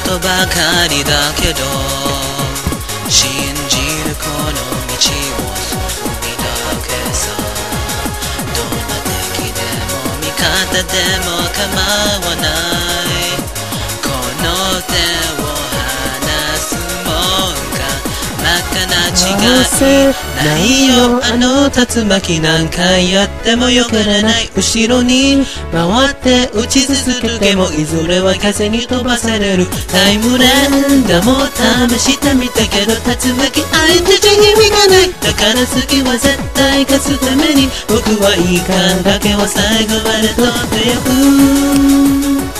ことばかりだけど信じるこの道を進みだけさどんな敵でも味方でも構わないこの手を離すもんか真っ赤な違いないよあの竜巻何回やってもよからない後ろに回って打ち続けてもいずれは風に飛ばされるタイムレンダーも試してみたけど竜巻相手じゃ意味がないだから次は絶対勝つために僕はいい感だけを最後まで取ってゆく